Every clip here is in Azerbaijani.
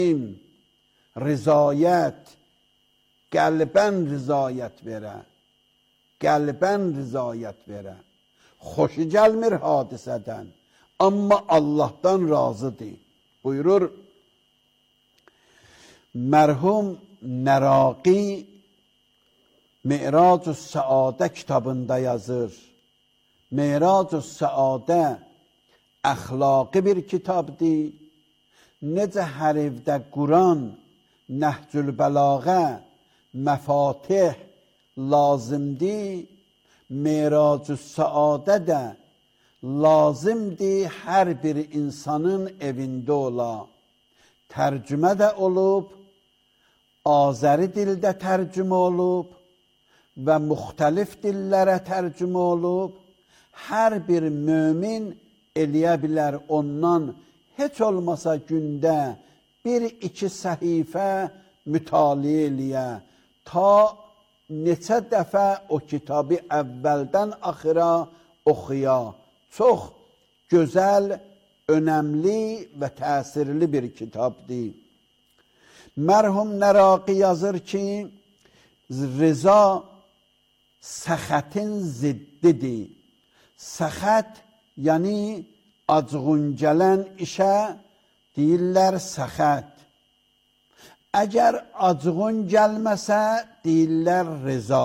rızayət, qəlbən rızayət verə, qəlbən rızayət verə. Xoşu gəlmir hadisədən, amma Allahdan razıdır. Buyurur, mərhum Nəraqi Mi'racü Səadə kitabında yazır. Mi'racü Səadə əxlaqi bir kitabdır. Necə hər evdə Quran, Nəhcül Bəlağə, Məfatih lazımdır, Mi'racü Səadə də lazımdır hər bir insanın evində ola. Tərcümə də olub, Azəri dildə tərcümə olub və müxtəlif dillərə tərcümə olub. Hər bir mömin eləyə bilər ondan heç olmasa gündə 1-2 səhifə mütaliə eləyə. Ta neçə dəfə o kitabı əvvəldən axıra oxuya. Çox gözəl, önəmli və təsirli bir kitabdır. Mərhum Nəraqi yazır ki, rıza səxətin ziddidir. Səxət, yəni acığın gələn işə deyirlər səxət. Əgər acığın gəlməsə, deyirlər rıza.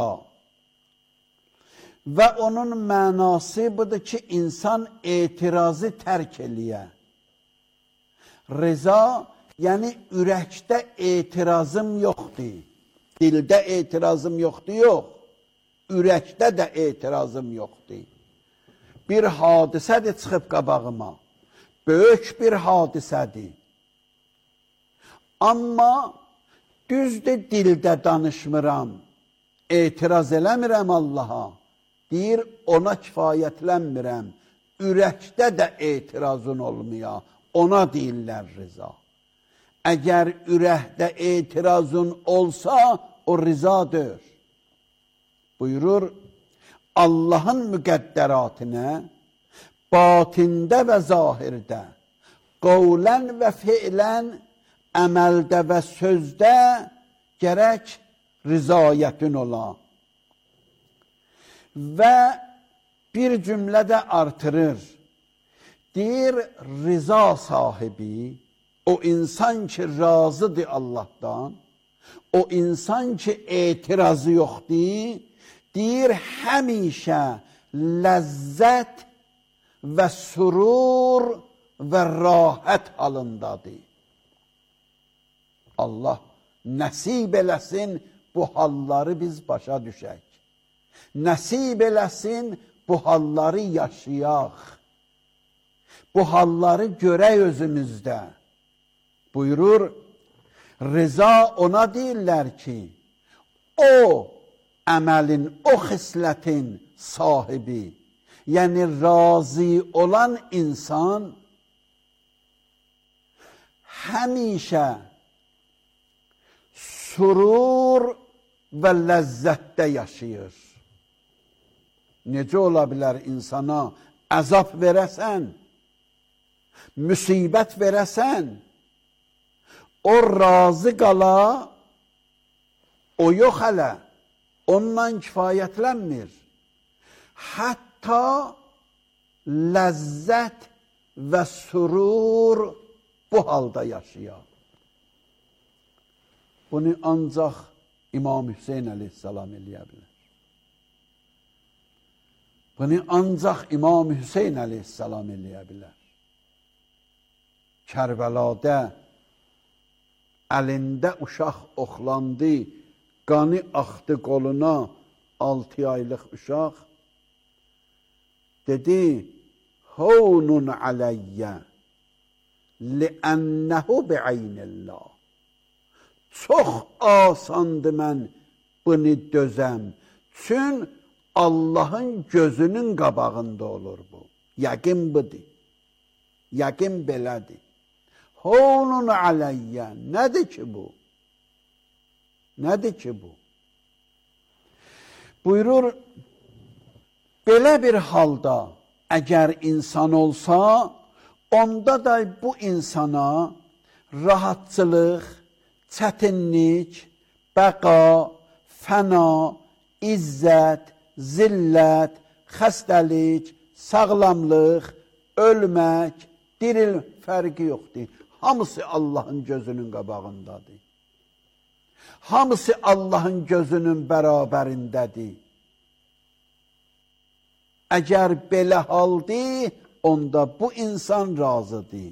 Və onun mənası budur ki, insan etirazı tərk eləyə. Rıza, yəni ürəkdə etirazım yoxdur. Dildə etirazım yoxdur, yox. Ürəkdə də etirazım yoxdur. Bir hadisədir çıxıb qabağıma. Böyük bir hadisədir. Amma düzdür dildə danışmıram. Etiraz eləmirəm Allaha. Deyir, ona kifayətlənmirəm. Ürəkdə də etirazın olmaya. Ona deyirlər rıza. Əgər ürəkdə etirazın olsa, o rızadır. Buyurur, Allahın müqəddəratına batində və zahirdə, qavlən və fiilən, əməldə və sözdə gərək rızayətin ola. Və bir cümlədə artırır. Deyir, rıza sahibi, o insan ki razıdır Allahdan, o insan ki etirazı yoxdur, deyir, həmişə ləzzət və surur və rahət halındadır. Allah nəsib eləsin bu halları biz başa düşək. Nəsib eləsin bu halları yaşayaq. Bu halları görək özümüzdə. Buyurur, rıza ona deyirlər ki, o əməlin, o xislətin sahibi, yəni razı olan insan həmişə surur və ləzzətdə yaşayır. Necə ola bilər insana əzab verəsən, müsibət verəsən, o razı qala, o yox hələ, ondan kifayətlənmir. Hətta ləzzət və surur bu halda yaşayar. Bunu ancaq İmam Hüseyin əleyhissalam eləyə bilər. Bunu ancaq İmam Hüseyin əleyhissalam eləyə bilər. Kərbəlada əlində uşaq oxlandı, qanı axdı qoluna 6 aylıq uşaq. Dedi, Havnun aləyyə li'ənnəhu bi'aynillah. Çox asandır mən bunu dözəm. Çün Allahın gözünün qabağında olur bu. Yəqin budur. Yəqin belədir. Havnun aləyyə. Nədir ki bu? Nədir ki bu? Buyurur, belə bir halda əgər insan olsa, onda da bu insana rahatçılıq, çətinlik, bəqa, fəna, izzət, zillət, xəstəlik, sağlamlıq, ölmək, diril fərqi yoxdur. Hamısı Allahın gözünün qabağındadır. Hamısı Allahın gözünün bərabərindədir. Əgər belə haldır, onda bu insan razıdır.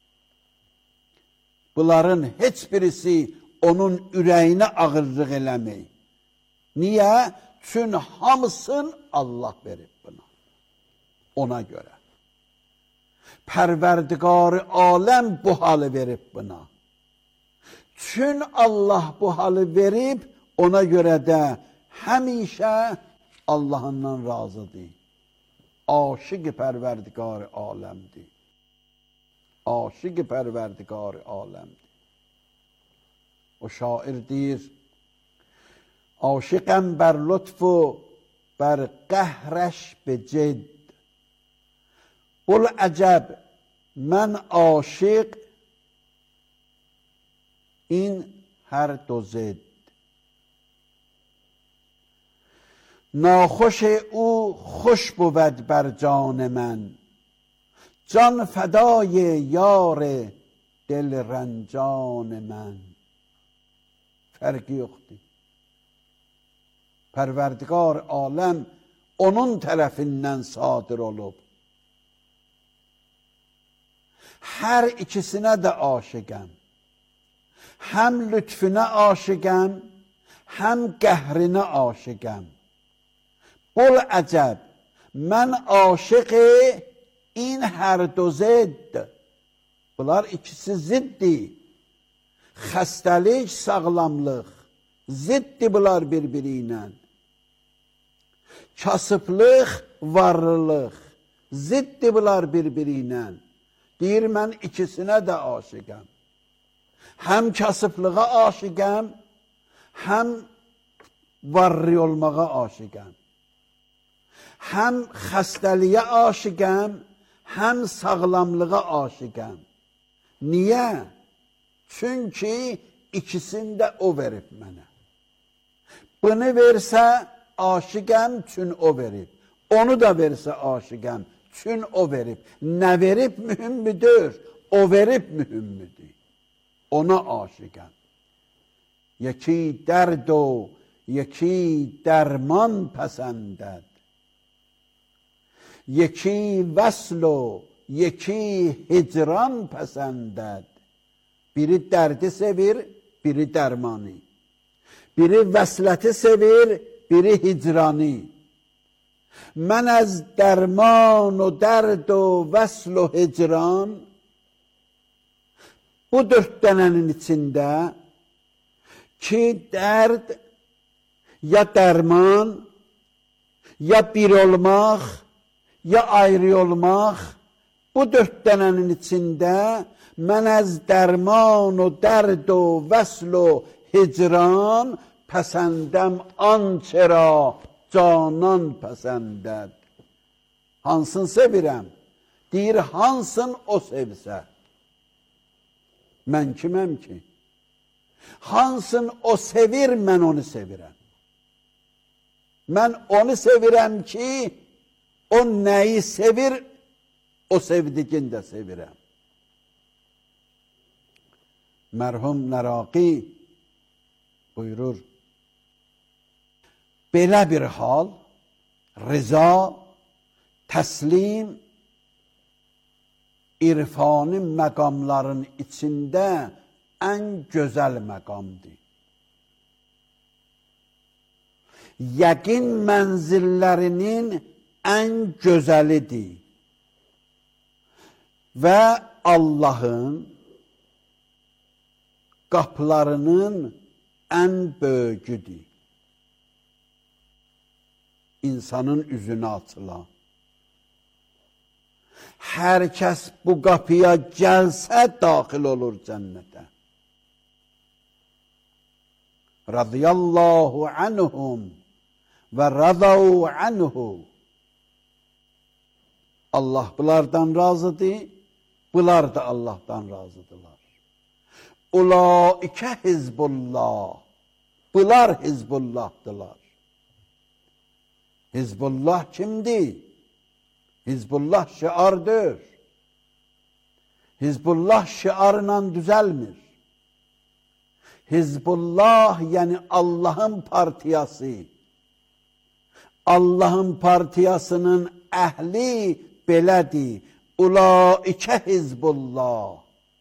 Bunların heç birisi onun ürəyinə ağırlıq eləmək. Niyə? Çünki hamısını Allah verib buna. Ona görə. Pərverdigar-ı aləm bu halı verib buna. Çünki Allah bu halı verib, ona görə də həmişə Allahından razıdır. Aşıq-ı pərverdigar-ı aləmdir. Aşıq-ı pərverdigar-ı aləmdir. O şair deyir, aşıqəm bər lütfu, bər qəhrəş becid. Bul əcəb, mən aşıq, in hər dozid. ناخوش او خوش بود بر جان من جان فدای یار دل رنجان من. Fərqi yoxdur. Pərverdigar aləm onun tərəfindən sadir olub. Hər ikisinə də aşiqəm. Həm lütfüne aşiqəm, həm qəhrinə aşiqəm. Bul əcəb, mən aşıqı in hər do zidd. Bunlar ikisi ziddir. Xəstəlik, sağlamlıq, ziddir bunlar bir-biri ilə. Kasıblıq, varlılıq, ziddir bunlar bir-biri ilə. Deyir, mən ikisinə də aşiqəm. Həm kasıblığa aşiqəm, həm varlı olmağa aşiqəm. Həm xəstəliyə aşiqəm, həm sağlamlığa aşiqəm. Niyə? Çünki ikisini də o verib mənə. Bunu versə aşiqəm, çün o verib. Onu da versə aşiqəm, çün o verib. Nə verib mühümdür, o verib mühümdür. Ona aşiqəm. Yeki dərd o, yeki dərman pəsəndəd. Yeki vəsl o, yeki hicran pəsəndəd. Biri dərdi sevir, biri dərmanı. Biri vəsləti sevir, biri hicranı. Mən az dərman o dərd o vəsl o hicran, bu dörd dənənin içində ki, dərd, ya dərman, ya bir olmaq, ya ayrı olmaq, bu dörd dənənin içində mən az dərman o dərd o vəsl o hicran pəsəndəm ançera canan pəsəndəd. Hansını sevirəm? Deyir, hansın o sevsə? Mən kiməm ki? Hansın o sevir, mən onu sevirəm. Mən onu sevirəm ki, o nəyi sevir, o sevdiğini də sevirəm. Mərhum Nəraqi buyurur, belə bir hal, rıza, təslim, irfani məqamların içində ən gözəl məqamdır. Yəqin mənzillərinin ən gözəlidir və Allahın qapılarının ən böyücüdür. İnsanın üzünə açılan. Hər kəs bu qapıya gəlsə daxil olur cənnətə. Radiyallahu anhum və radav anhu. Allah bunlardan razıdır, bunlar da Allahdan razıdırlar. Ulaikə Hizbullah. Bunlar Hizbullah'dılar. Hizbullah kimdir? Hizbullah şiardır. Hizbullah şiarla düzelmir. Hizbullah yani Allah'ın partiyası. Allah'ın partiyasının əhli belədir. Ulaikə Hizbullah.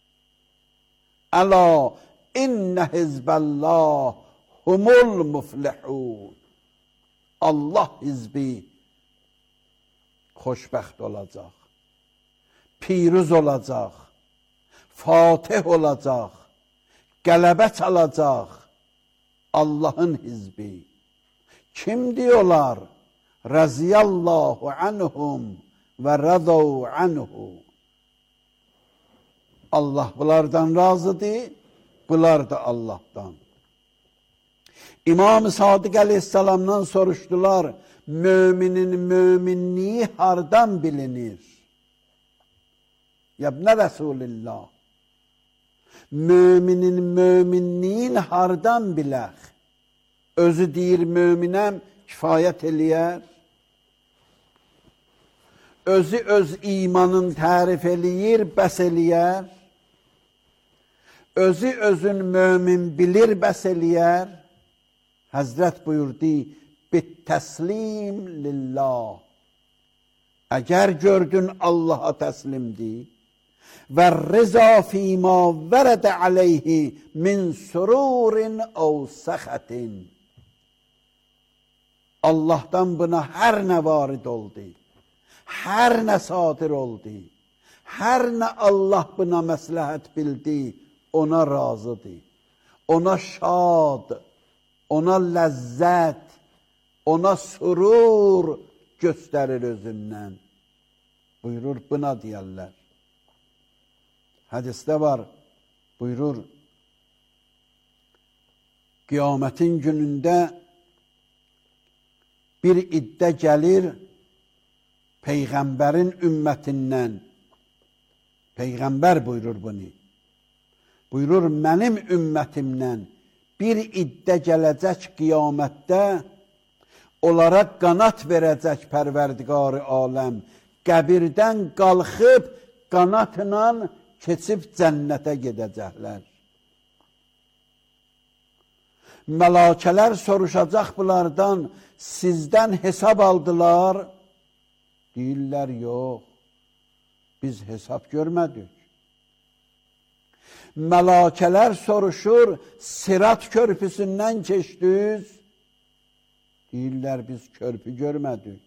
Əla innə hizbəllah humul muflihun. Allah hizbi xoşbəxt olacaq. Piruz olacaq. Fatih olacaq. Qələbə çalacaq. Allah'ın hizbi. Kim diyorlar? Raziyallahu anhum ve radav anhu. Allah bunlardan razıdır, bunlar da Allah'tan. İmam-ı Sadık Aleyhisselam'dan soruştular, müminin müminliği hardan bilinir? Yabne Resulillah, müminin müminliğin hardan bilək? Özü deyir müminəm, kifayət eləyər. Özü öz imanın tərif eləyir, bəs eləyər. Özü özün mümin bilir, bəs eləyər. Həzrət buyurdu, bittəslim lillah. Əgər gördün Allaha təslimdir və rıza fîmâ vərədə aleyhi min sururin əv səxətin. Allah'tan buna her ne varid oldu, her ne sadir oldu, her ne Allah buna məsləhət bildi, ona razıdır, ona şad, ona ləzzət, ona surur göstərir özündən. Buyurur, buna deyərlər. Hadiste var, buyurur, kıyametin gününde bir iddə gəlir Peyğəmbərin ümmetindən. Peyğəmbər buyurur bunu. Buyurur, mənim ümmətimdən bir iddə gələcək qiyamətdə, onlara qanat verəcək Pərverdigar-ı aləm, qəbirdən qalxıb, qanatla keçib cənnətə gedəcəklər. Mələkələr soruşacaq bunlardan, sizdən hesab aldılar. Deyirlər, yox, biz hesab görmədik. Mələkələr soruşur, Sirat körpüsündən keçdiniz. Deyirlər, biz körpü görmədik.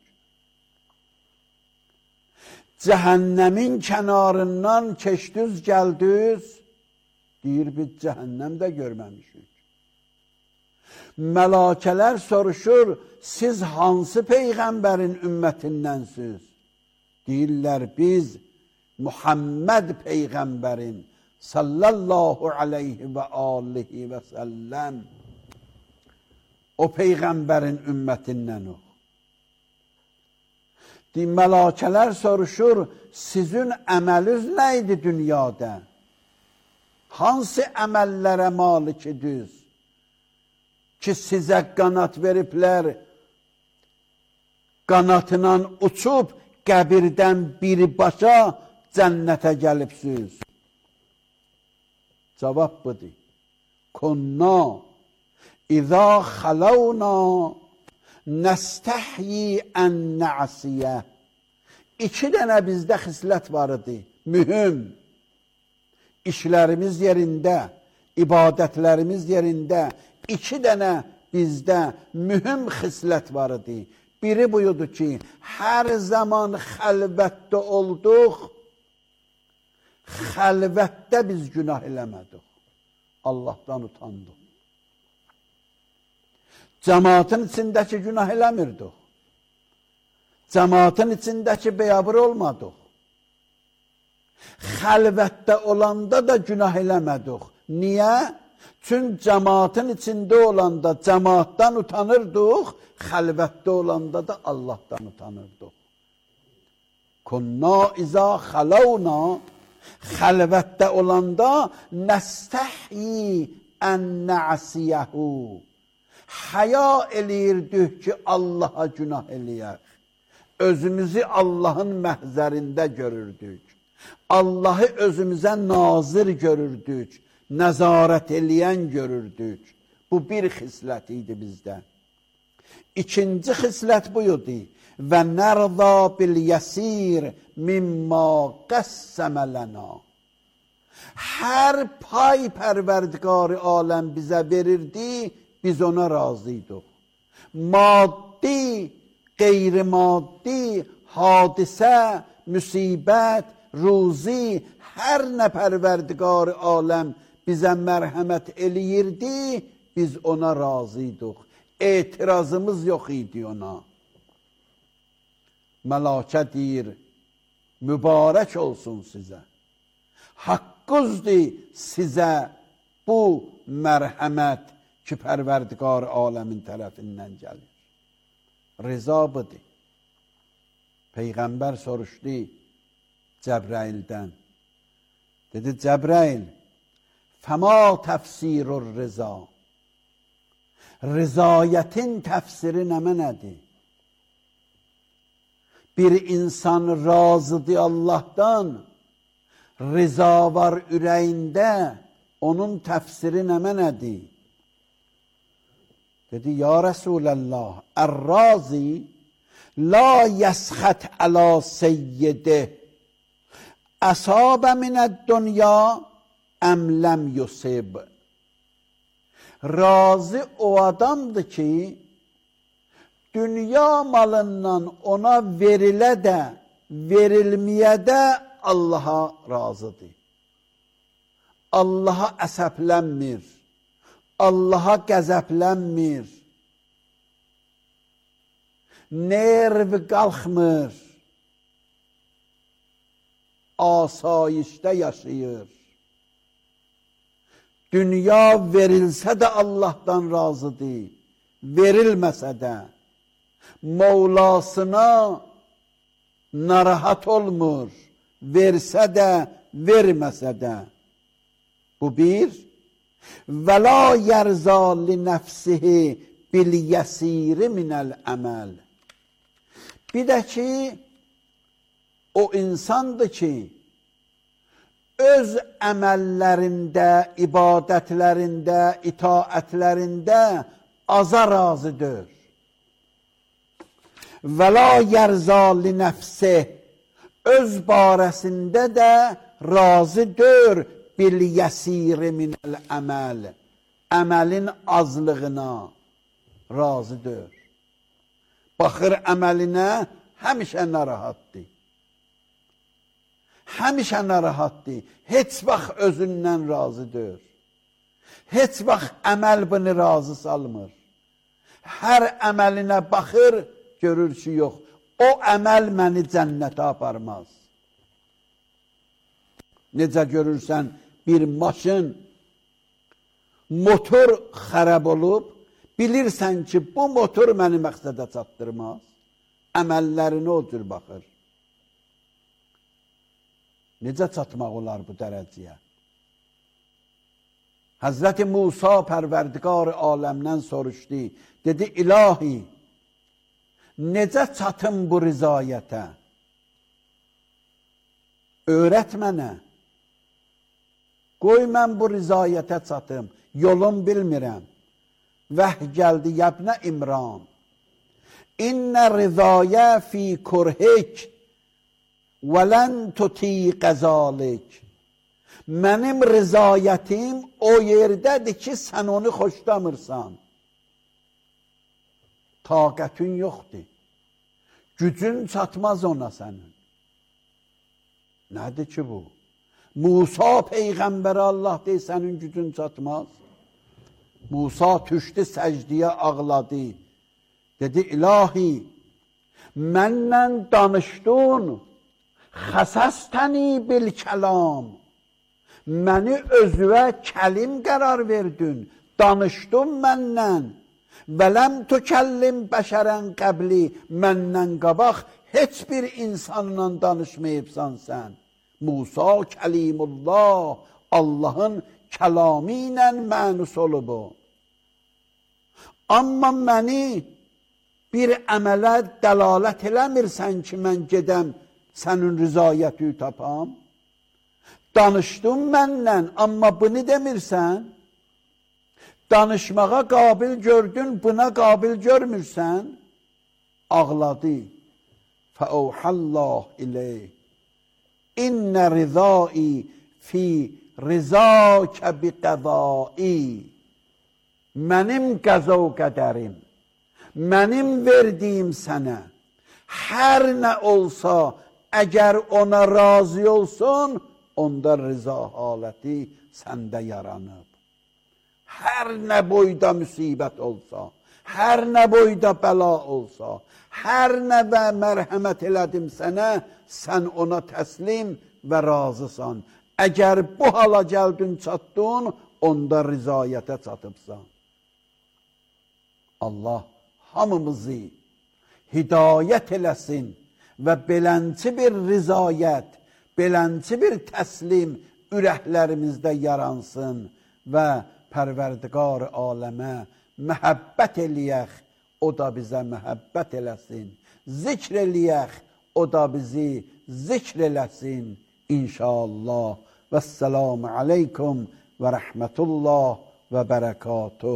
Cəhənnəmin kənarından keçdiniz, gəldiniz. Deyir, biz cəhənnəmdə görməmişik. Mələkələr soruşur, siz hansı Peyğəmbərin ümmətindənsiz? Deyirlər, biz Muhammed Peyğəmbərin sallallahu aleyhi və alihi və səlləm o Peyğəmbərin ümmətindən o. Mələkələr soruşur, sizin əməliz nə idi dünyada? Hansı əməllərə malikidiniz? Ki sizə qanat veriblər, qanatla uçub, qəbirdən birbaşa cənnətə gəlibsiz. Cavab budur. Kunna İzâ xalavna nəstəhyi ən nə'siyə. İki dənə bizdə xislət var idi, mühüm. İşlərimiz yerində, ibadətlərimiz yerində, İki dənə bizdə mühüm xislət var idi. Biri buydu ki, hər zaman xəlvətdə olduq, xəlvətdə biz günah eləmədik. Allah'tan utandıq. Cəmaatın içindəki günah eləmirdik. Cəmaatın içindəki beyabır olmadıq. Xəlvətdə olanda da günah eləmədik. Niyə? Çünkü cemaatın içinde olanda cemaattan utanırdık, xəlvətdə olanda da Allah'tan utanırdık. Kunna izâ xalavna, Xəlvətdə olanda nəstəhyi ən nə'siyəhu. Həya eləyirdik ki, Allaha günah eləyək. Özümüzü Allahın məhzərində görürdük. Allahı özümüzə nazir görürdük. Nəzarət eləyən görürdük. Bu bir xislət idi bizdə. İkinci xislət bu idi. Və nərza bil yəsir mimma qəssəmə lənə. Hər pay pərverdigar aləm bizə verirdi, biz ona razıydıq. Maddi, qeyri-maddi, hadisə, müsibət, ruzi, hər nə pərverdigar aləm bizə mərhəmət eləyirdi, biz ona razıydıq. Etirazımız yox idi ona. Mələkə deyir, mübarək olsun sizə. Haqqızdır sizə bu mərhəmət ki, pərverdigar aləmin tərəfindən gəlir. Rıza budur. Peyğəmbər soruşdu Cəbraildən. Dedi, Cəbrail, fəma təfsirur rıza. Rızayətin təfsiri nə nədir? Bir insan razıdır Allah'tan, rıza var ürəyində, onun təfsiri nə nədir? Dedi, ya Resulallah, ər-razi la yəsxət əla seyyidih, əsabə minəd-dünya əm ləm yusib. Razı o adamdır ki, dünya malından ona verilə də, verilməyə də Allaha razıdır. Allaha əsəblənmir, Allaha qəzəblənmir, nerv qalxmır, asayişdə yaşayır. Dünya verilsə də Allah'tan razıdır, verilməsə də. Mevlasına narahat olmur, versə də, verməsə də. Bu bir. Və la yərza li nəfsihi bil yəsiri minəl əməl. Bir də ki, o insandır ki, öz əməllərində, ibadətlərində, itaətlərində aza razıdır. Və la yərza li nəfsi, öz barəsində də razıdır bil yəsiri minəl əməl, əməlin azlığına razıdır. Baxır əməlinə, həmişə narahatdır. Həmişə narahatdır, heç vaxt özündən razıdır. Heç vaxt əməl bunu razı salmır. Hər əməlinə baxır, görür ki, yox, o əməl məni cənnətə aparmaz. Necə görürsən, bir maşın, motor xərab olub, bilirsən ki, bu motor məni məqsədə çatdırmaz. Əməllərinə o cür baxır. Necə çatmaq olar bu dərəcəyə? Həzrəti Musa pərverdigar aləmdən soruşdu. Dedi, ilahi, necə çatım bu rizayətə? Öyrət mənə. Qoy mən bu rizayətə çatım. Yolum bilmirəm. Vəh gəldi yəbnə İmran. İnnə rizayə fi kurhik və lən tutiq zalik. Mənim rizayətim o yerdədir ki, sən onu xoşlamırsan. Taqətin yoxdur. Gücün çatmaz ona sənin. Nədir ki bu? Musa Peyğəmbərə Allah deyir, sənin gücün çatmaz. Musa düşdü səcdiyə ağladı. Dedi, ilahi, mənlə danışdın, xəsəstəni bil kəlam. Məni özüvə kəlim qərar verdin, danışdın məndən. Və ləm tükəllim bəşərən qəbli, məndən qabaq heç bir insanla danışmayıbsan sən. Musa kəlimullah, Allahın kəlamı ilə mənus olub o. Amma məni bir əmələ dəlalət eləmirsən ki, mən gedəm sənin rızayəti tapam. Danışdın mənlə, amma bunu demirsən. Danışmağa qabil gördün, buna qabil görmürsən. Ağladı. Fəuhallah ileyh. İnnə rizai fi rizakə bi qədai. Mənim qəza o qədərim, mənim verdiyim sənə, hər nə olsa, əgər ona razı olsun, onda rıza haləti səndə yaranıb. Hər nə boyda müsibət olsa, hər nə boyda bəla olsa, hər nə və mərhəmət elədim sənə, sən ona təslim və razısan. Əgər bu hala gəldin, çatdın, onda rizayətə çatıbsan. Allah hamımızı hidayət eləsin və belənci bir rizayət, belənci bir təslim ürəklərimizdə yaransın və Pərverdigar aləmə məhəbbət eləyək, o da bizə məhəbbət eləsin. Zikr eləyək, o da bizi zikr eləsin inşallah. Vəsselamu aleykum və rəhmətullah və bərəkatuh.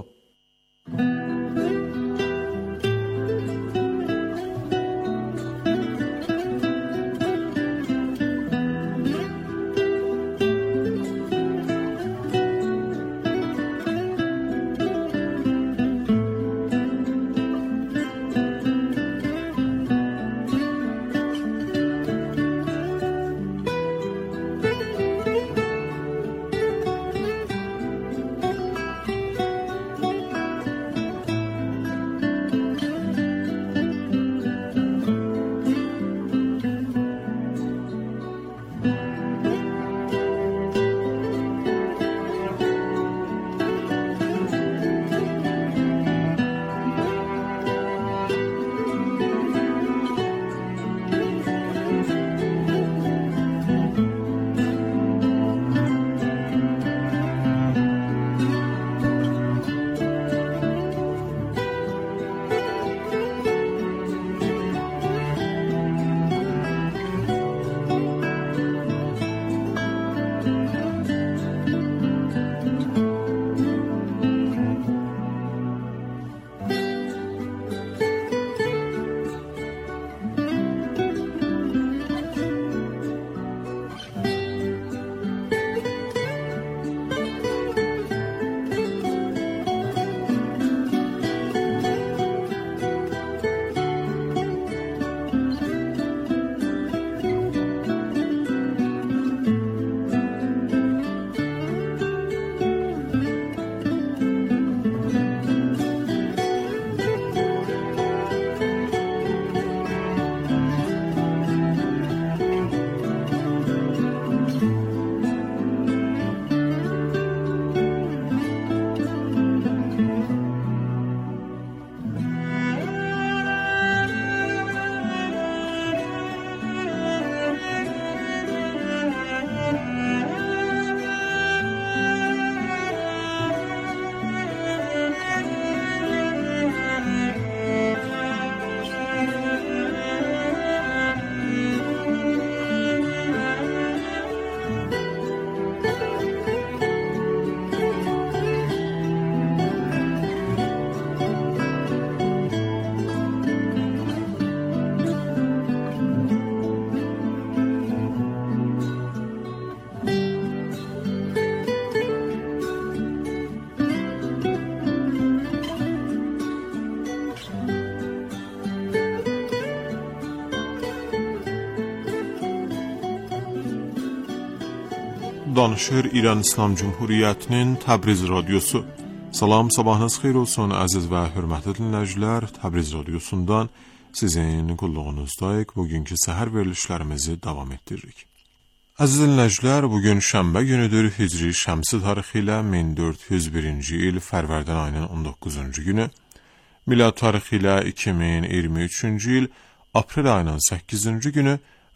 Danışır İran İslam Cumhuriyyətinin Təbriz Radiosu. Salam, sabahınız xeyir olsun əziz və hörmətli dinləyicilər. Təbriz Radiosundan sizin qulluğunuzdayıq. Bugünkü səhər verilişlərimizi davam etdiririk. Əziz dinləyicilər, bugün şənbə günüdür. Hicri şəmsi tarixi ilə 1401-ci il Fərvərdən ayının 19-cu günü. Milad tarixi ilə 2023-cü il Aprel ayının 8-ci günü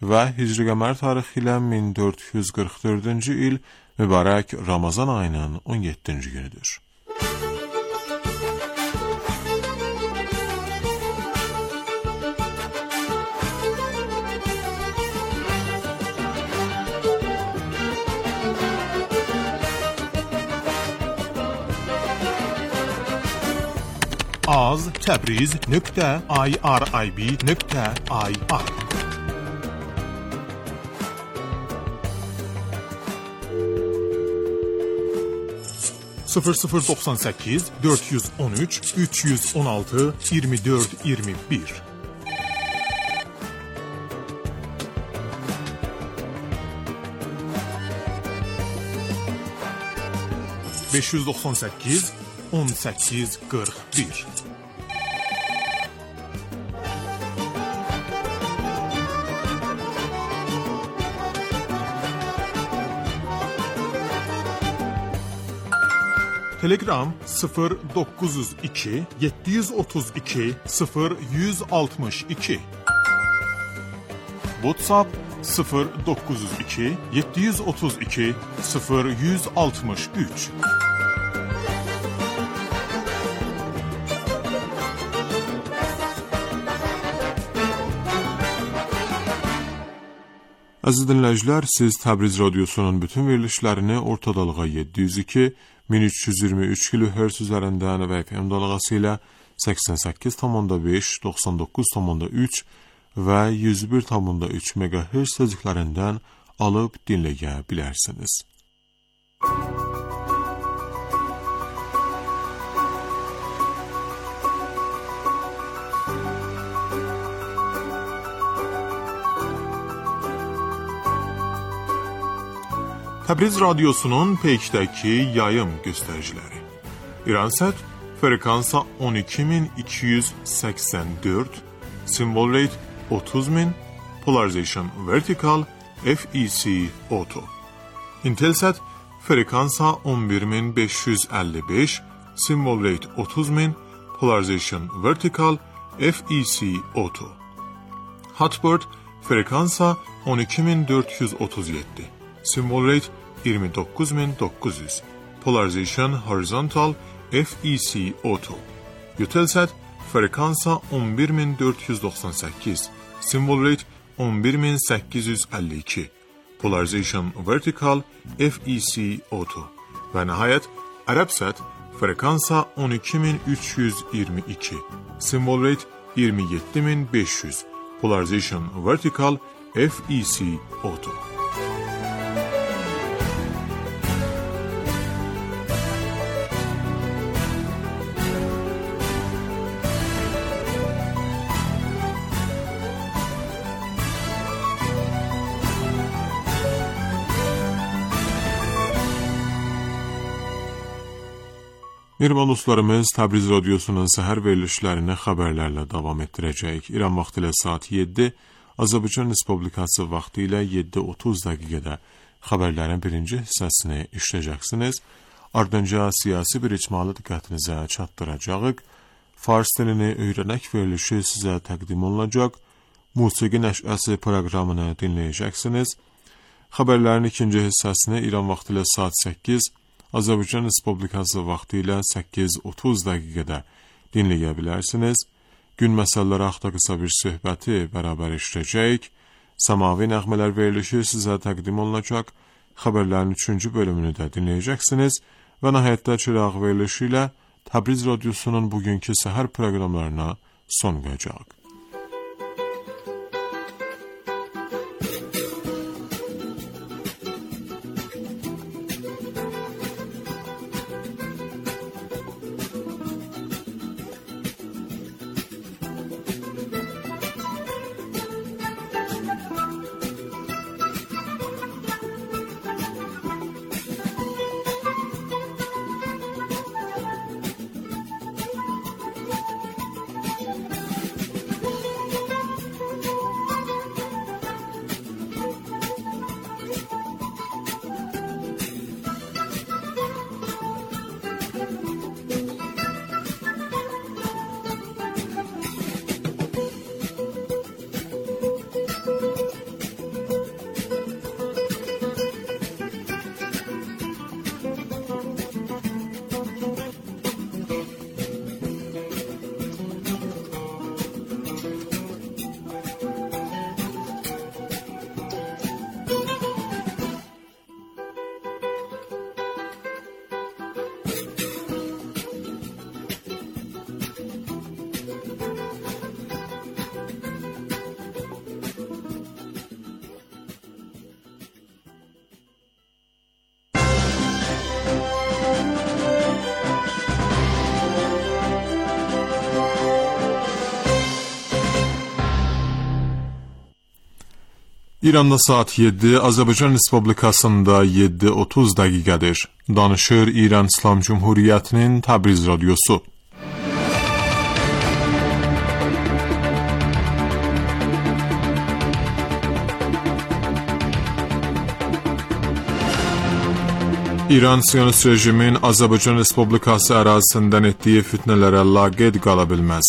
və Hicri qəmər tarixi ilə 1444-cü il mübarək Ramazan ayının 17-ci günüdür. az.tabriz.irib.ir 0098 413 316 24 21 598 18 41 Telegram 0902 732 0162 WhatsApp 0902 732 0163 Aziz dinləyicilər, siz Təbriz Radyosu'nun bütün verilişlərini orta dalğa 702 1323 kHz üzərindən və FM dalğası ilə 88,5, 99,3 və 101,3 MHz tezliklərindən alıb dinləyə bilərsiniz. Təbriz Radyosu'nun peykdəki yayım göstəriciləri. İransat frekansa 12284, symbol rate 30000, polarization vertical, FEC auto. Intelsat frekansa 11555, symbol rate 30000, polarization vertical, FEC auto. Hotbird frekansa 12437, symbol rate 29900, polarization horizontal, FEC auto. Eutelsat frekansa 11498, symbol rate 11852, polarization vertical, FEC auto. Və nəhayət Arabsat frekansa 12322, symbol rate 27500, polarization vertical, FEC auto. Mehriban dostlarımız, Təbriz Radyosu'nun səhər verilişlərini xəbərlərlə davam etdirəcək. İran vaxtı ilə saat 7, Azərbaycan Respublikası vaxtı ilə 7:30 dəqiqədə xəbərlərin birinci hissəsini işləyəcəksiniz. Ardınca siyasi bir icmalı diqqətinizə çatdıracağıq. Fars dilini öyrənək verilişi sizə təqdim olunacaq. Musiqi nəşəsi proqramını dinləyəcəksiniz. Xəbərlərin ikinci hissəsini İran vaxtı ilə saat 8, Azərbaycan Respublikası vaxtı ilə 8:30 dəqiqədə dinləyə bilərsiniz. Gün məsələləri haqqında qısa bir söhbəti bərabər işləyəcəyik. Səmavi nəğmələr verilişi sizə təqdim olunacaq. Xəbərlərin 3-cü bölümünü də dinləyəcəksiniz və nəhayətdə çıraq verilişi ilə Təbriz Radyosu'nun bugünkü səhər proqramlarına son qoyacaq. İranda saat 7, Azərbaycan Respublikasında 7:30 dəqiqədir. Danışır İran İslam Cumhuriyyətinin Təbriz radiosu. İran Siyonist rejimin Azərbaycan Respublikası ərazisindən etdiyi fitnələrə laqeyd qala bilməz.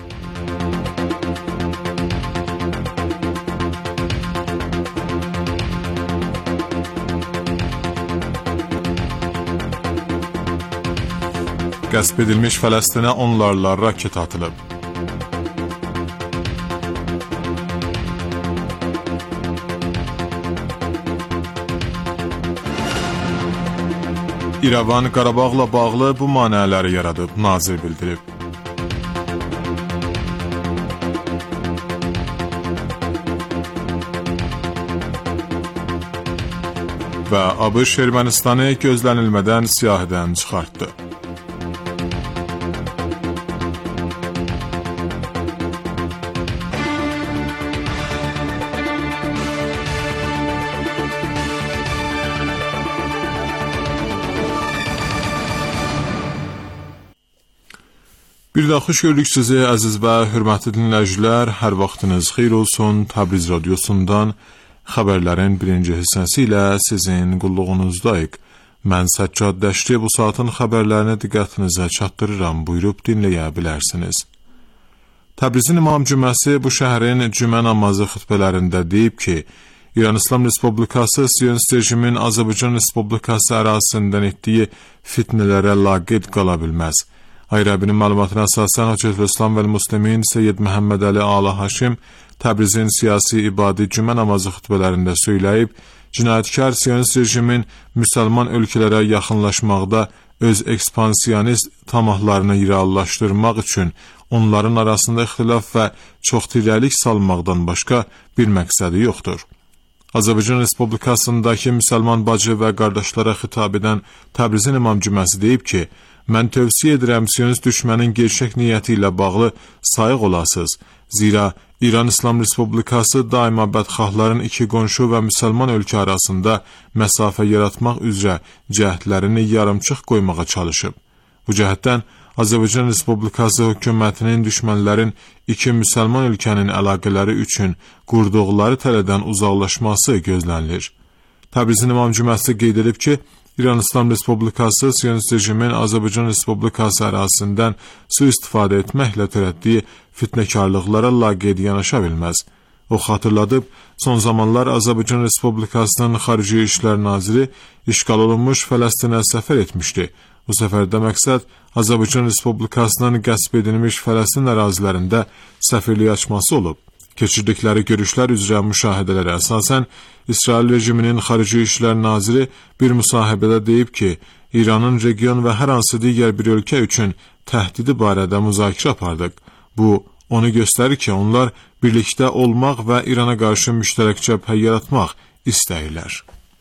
Qəsb edilmiş Fələstinə onlarla raket atılıb. İrəvan Qarabağla bağlı bu maneələri yaradıb, nazir bildirib. Və ABŞ Ermənistanı gözlənilmədən siyahıdan çıxartdı. Bir daha xoş gördük sizi əziz və hörmətli dinləyicilər. Hər vaxtınız xeyir olsun. Təbriz radiosundan xəbərlərin birinci hissəsi ilə sizin qulluğunuzdayıq. Mən Səccad Dəşti bu saatın xəbərlərini diqqətinizə çatdırıram. Buyurub dinləyə bilərsiniz. Təbrizin İmam Cüməsi bu şəhərin cümə namazı xütbələrində deyib ki, İran İslam Respublikası Siyonist rejimin Azərbaycan Respublikası ərazisindən etdiyi fitnələrə laqeyd qala bilməz. Ayrəbinin məlumatına əsasən Hüccətül İslam və Müslimin Seyyid Məhəmməd Əli Ala Haşim Təbrizin siyasi ibadi cümə namazı xütbələrində söyləyib, cinayətkar Siyonist rejimin müsəlman ölkələrə yaxınlaşmaqda öz ekspansiyonist tamahlarını reallaşdırmaq üçün onların arasında ixtilaf və çoxtirəlik salmaqdan başqa bir məqsədi yoxdur. Azərbaycan Respublikasındakı müsəlman bacı və qardaşlara xitab edən Təbrizin İmam Cüməsi deyib ki, mən tövsiyə edirəm Siyonist düşmənin gerçək niyyəti ilə bağlı sayıq olasınız. Zira İran İslam Respublikası daima bədxahların iki qonşu və müsəlman ölkə arasında məsafə yaratmaq üzrə cəhdlərini yarımçıq qoymağa çalışıb. Bu cəhətdən Azərbaycan Respublikası hökumətinin düşmənlərin iki müsəlman ölkənin əlaqələri üçün qurduqları tələdən uzaqlaşması gözlənilir. Təbrizin İmam Cüməsi qeyd edib ki, İran İslam Respublikası Siyonist rejimin Azərbaycan Respublikası ərazisindən sui-istifadə etməklə törətdiyi fitnəkarlıqlara laqeyd yanaşa bilməz. O xatırladıb, son zamanlar Azərbaycan Respublikasının Xarici İşlər Naziri işğal olunmuş Fələstinə səfər etmişdi. Bu səfərdə məqsəd Azərbaycan Respublikasının qəsb edilmiş Fələstin ərazilərində səfirlik açması olub. Keçirdikləri görüşlər üzrə müşahidələrə əsasən, İsrail rejiminin Xarici İşlər Naziri bir müsahibədə deyib ki, İranın region və hər hansı digər bir ölkə üçün təhdidi barədə müzakirə apardıq. Bu, onu göstərir ki, onlar birlikdə olmaq və İrana qarşı müştərək cəbhə yaratmaq istəyirlər.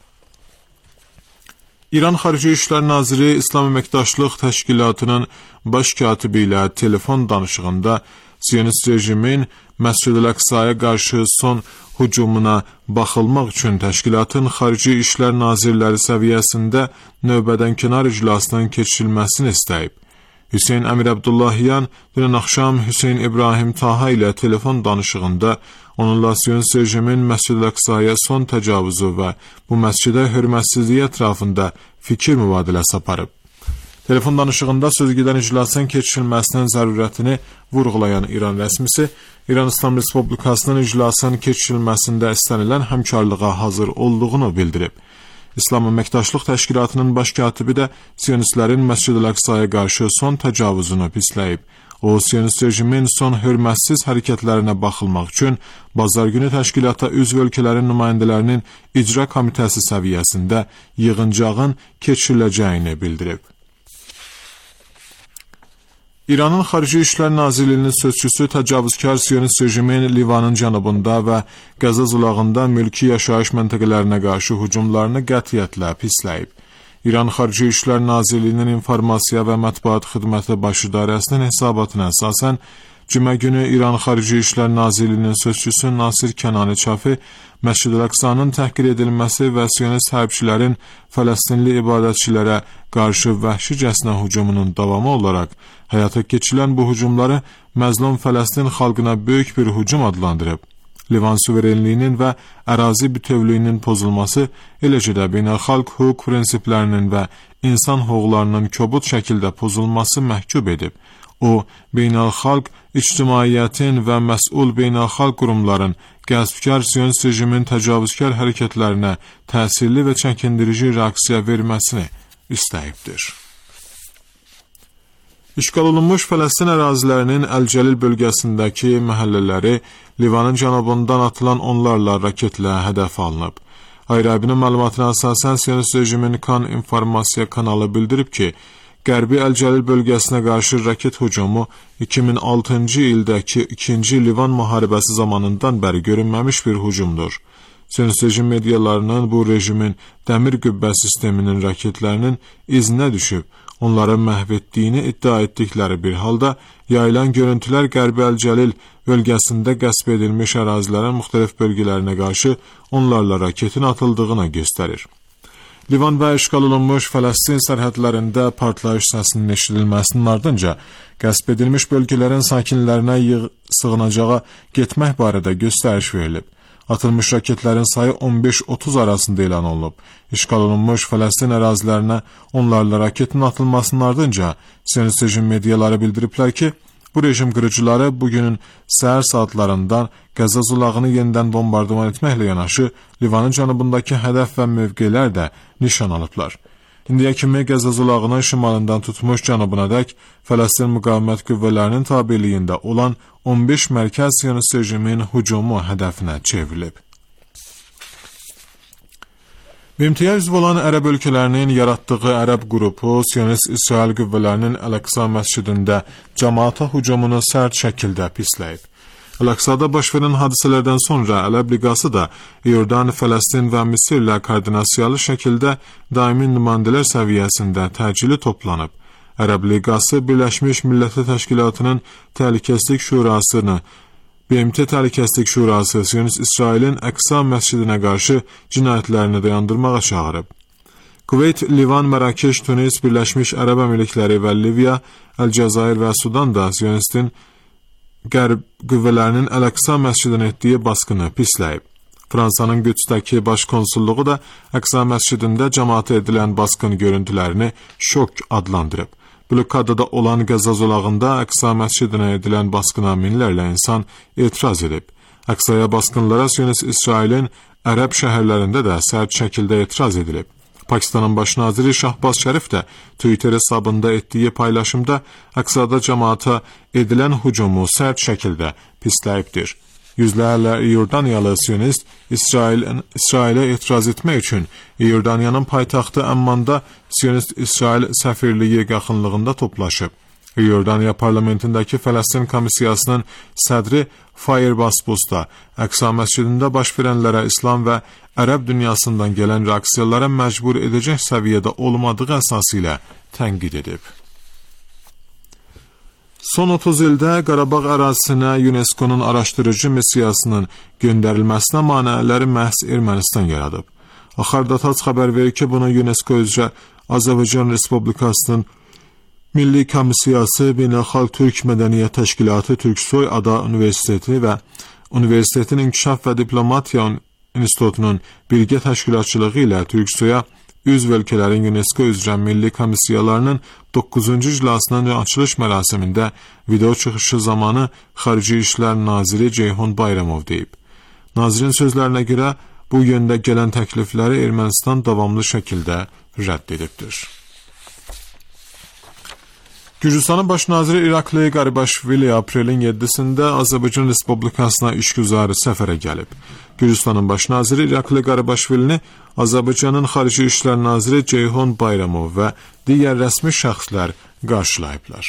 İran Xarici İşlər Naziri İslam Əməkdaşlıq Təşkilatının baş katibi ilə telefon danışığında Siyonist rejimin Məscid-i Əqsaya qarşı son hücumuna baxılmaq üçün təşkilatın Xarici İşlər Nazirləri səviyyəsində növbədənkənar iclasının keçirilməsini istəyib. Hüseyn Əmir Əbdullahyan dünən axşam Hüseyn İbrahim Taha ilə telefon danışığında onunla Siyonist rejimin Məscid-i Əqsaya son təcavüzü və bu məscidə hörmətsizliyi ətrafında fikir mübadiləsi aparıb. Telefon danışığında sözgedən iclasın keçirilməsinin zərurətini vurğulayan İran rəsmisi, İran İslam Respublikasının iclasın keçirilməsində istənilən həmkarlığa hazır olduğunu bildirib. İslam Əməkdaşlıq Təşkilatının baş katibi də Siyonistlərin Məscid-i Əqsaya qarşı son təcavüzünü pisləyib. O, Siyonist rejimin son hörmətsiz hərəkətlərinə baxılmaq üçün bazar günü təşkilata üzv ölkələrin nümayəndələrinin icra komitəsi səviyyəsində yığıncağın keçiriləcəyini bildirib. İranın Xarici İşlər Nazirliyinin sözçüsü təcavüzkar Siyonist rejimin Livanın cənubunda və Qəza zolağında mülki yaşayış məntəqələrinə qarşı hücumlarını qətiyyətlə pisləyib. İran Xarici İşlər Nazirliyinin İnformasiya və Mətbuat Xidməti Baş İdarəsinin hesabatına əsasən, Cümə günü İran Xarici İşlər Nazirliyinin sözçüsü Nasir Kənani Çafi, Məscid-i Əqsanın təhqir edilməsi və Siyonist hərbçilərin Fələstinli ibadətçilərə qarşı vəhşicəsinə hücumunun davamı olaraq həyata keçirilən bu hücumları məzlum Fələstin xalqına böyük bir hücum adlandırıb. Livan suverenliyinin və ərazi bütövlüyünün pozulması, eləcə də beynəlxalq hüquq prinsiplərinin və insan hüquqlarının kobud şəkildə pozulması məhkub edib. O, beynəlxalq ictimaiyyətin və məsul beynəlxalq qurumların qəsbkar Siyonist rejimin təcavüzkar hərəkətlərinə təsirli və çəkindirici reaksiya verməsini istəyibdir. İşğal olunmuş Fələstin ərazilərinin Əl-Cəlil bölgəsindəki məhəllələri Livanın cənubundan atılan onlarla raketlə hədəf alınıb. Ayrabinin məlumatına əsasən Siyonist rejimin Kan informasiya kanalı bildirib ki, Qərbi Əl-Cəlil bölgəsinə qarşı raket hücumu 2006-cı ildəki 2-ci Livan müharibəsi zamanından bəri görünməmiş bir hücumdur. Siyonist rejim medialarının bu rejimin dəmir qübbə sisteminin raketlərinin izinə düşüb, onları məhv etdiyini iddia etdikləri bir halda, yayılan görüntülər Qərbi Əl-Cəlil bölgəsində qəsb edilmiş ərazilərin müxtəlif bölgələrinə qarşı onlarla raketin atıldığına göstərir. Livan və işğal olunmuş Fələstin sərhədlərində partlayış səsinin eşidilməsinin ardınca qəsb edilmiş bölgələrin sakinlərinə sığınacağa getmək barədə göstəriş verilib. Atılmış raketlərin sayı 15-30 arasında elan olunub. İşğal olunmuş Fələstin ərazilərinə onlarla raketin atılmasının ardınca Siyonist rejim mediaları bildiriblər ki, bu rejim qırıcıları bugünün səhər saatlarından Qəzza zolağını yenidən bombardıman etməklə yanaşı, Livanın cənubundakı hədəf və mövqelər də nişan alıblar. İndiyə kimi Qəzza zolağının şimalından tutmuş cənubunadək Fələstin müqavimət qüvvələrinin tabeliyində olan 15 mərkəz Siyonist rejimin hücumu hədəfinə çevrilib. BMT-yə üzv olan ərəb ölkələrinin yaratdığı ərəb qrupu Siyonist İsrail qüvvələrinin Əl-Əqsa məscidində cəmaata hücumunu sərt şəkildə pisləyib. Əl-Əqsada baş verən hadisələrdən sonra Ərəb Liqası da İordan, Fələstin və Misirlə koordinasiyalı şəkildə daimi nümayəndələr səviyyəsində təcili toplanıb. Ərəb Liqası Birləşmiş Millətlər Təşkilatının Təhlükəsizlik Şurasını, BMT Təhlükəsizlik Şurası Siyonist İsrailin Əqsa məscidinə qarşı cinayətlərini dayandırmağa çağırıb. Kuveyt, Livan, Mərakeş, Tunis, Birləşmiş Ərəb Əmirlikləri və Liviya, Əl-Cəzair və Sudan da Siyonistin Qərb qüvvələrinin Əl-Əqsa məscidinə etdiyi baskını pisləyib. Fransanın Qüdsdəki baş konsulluğu da Əqsa məscidində cəmaata edilən baskın görüntülərini şok adlandırıb. Blokadada olan Qəzza zolağında Əqsa məscidinə edilən baskına minlərlə insan etiraz edib. Əqsaya baskınlara Siyonist İsrailin ərəb şəhərlərində də sərt şəkildə etiraz edilib. Pakistanın baş naziri Şahbaz Şərif də Twitter hesabında etdiyi paylaşımda Əqsada cəmaata edilən hücumu sərt şəkildə pisləyibdir. Yüzlərlə İordaniyalı Siyonist İsrailə etiraz etmək üçün İordaniyanın paytaxtı Əmmanda Siyonist İsrail səfirliyi yaxınlığında toplaşıb. İordaniya parlamentindəki Fələstin komissiyasının sədri Fayir Basbus da Əqsa məscidində baş verənlərə İslam və ərəb dünyasından gələn reaksiyalara məcbur edəcək səviyyədə olmadığı əsası ilə tənqid edib. Son 30 ildə Qarabağ ərazisinə UNESCO-nun araşdırıcı missiyasının göndərilməsinə maneələri məhz Ermənistan yaradıb. Axardatat xəbər verir ki, bunu UNESCO üzrə Azərbaycan Respublikasının Milli Komissiyası, Beynəlxalq Türk Mədəniyyət Təşkilatı, Türksoy Ada Universiteti və Universitetin İnkişaf və Diplomatiya İnstitutunun birgə təşkilatçılığı ilə Türksoya üzv ölkələrin UNESCO üzrə milli komissiyalarının 9-cu iclasının açılış mərasimində video çıxışı zamanı Xarici İşlər Naziri Ceyhun Bayramov deyib. Nazirin sözlərinə görə bu yöndə gələn təklifləri Ermənistan davamlı şəkildə rədd edibdir. Gürcüstanın baş naziri İrakli Qaribaşvili aprelin 7-sində Azərbaycan Respublikasına işgüzarı səfərə gəlib. Gürcüstanın baş naziri İrakli Qaribaşvilini Azərbaycanın Xarici İşlər Naziri Ceyhun Bayramov və digər rəsmi şəxslər qarşılayıblar.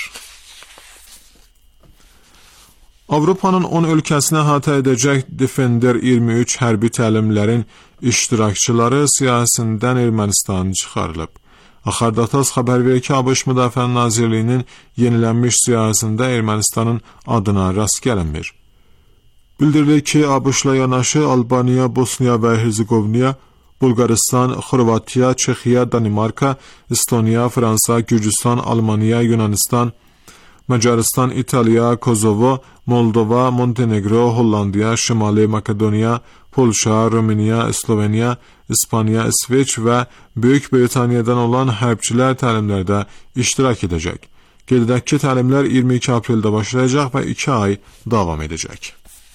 Avropanın 10 ölkəsini əhatə edəcək Defender 23 hərbi təlimlərin iştirakçıları siyasətindən Ermənistan çıxarılıb. Axardatas xəbər verir ki, ABŞ Müdafiə Nazirliyinin yenilənmiş siyasətində Ermənistanın adına rast gəlinmir. Bildirilir ki, ABŞ-la yanaşı Albaniya, Bosniya və Herzegovina, Bulgaristan, Xorvatiya, Çexiya, Danimarka, Estoniya, Fransa, Gürcüstan, Almaniya, Yunanistan, Macaristan, İtaliya, Kosovo, Moldova, Montenegro, Hollandiya, Şimali Makedoniya, Polşa, Rumıniya, Sloveniya, İspaniya, İsveç və Böyük Britaniyadan olan hərbçilər təlimlərdə iştirak edəcək. Qeyd edək ki, təlimlər 22 apreldə başlayacaq və 2 ay davam edəcək.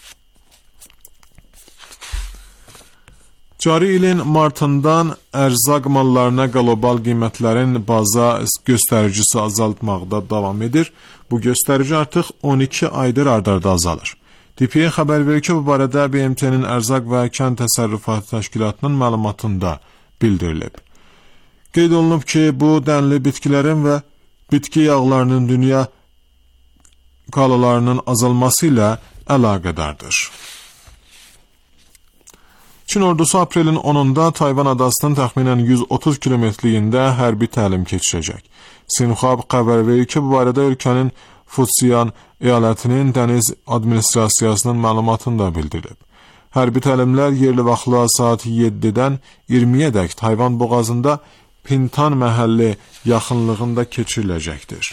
Cari ilin martından ərzaq mallarına qlobal qiymətlərin baza göstəricisi azaltmaqda davam edir. Bu göstərici artıq 12 aydır ard-arda azalır. DPA xəbər verir ki, bu barədə BMT-nin Ərzaq və Kənd Təsərrüfatı Təşkilatının məlumatında bildirilib. Qeyd olunub ki, bu dənli bitkilərin və bitki yağlarının dünya qalalarının azalması ilə əlaqədardır. Çin ordusu aprelin 10-da Tayvan adasının təxminən 130 kilometrliyində hərbi təlim keçirəcək. Xinhua xəbər verir ki, bu barədə ölkənin Fujian əyalətinin dəniz administrasiyasının məlumatında bildirilib. Hərbi təlimlər yerli vaxtla saat 7-dən 20-yədək Tayvan boğazında Pintan məhəlli yaxınlığında keçiriləcəkdir.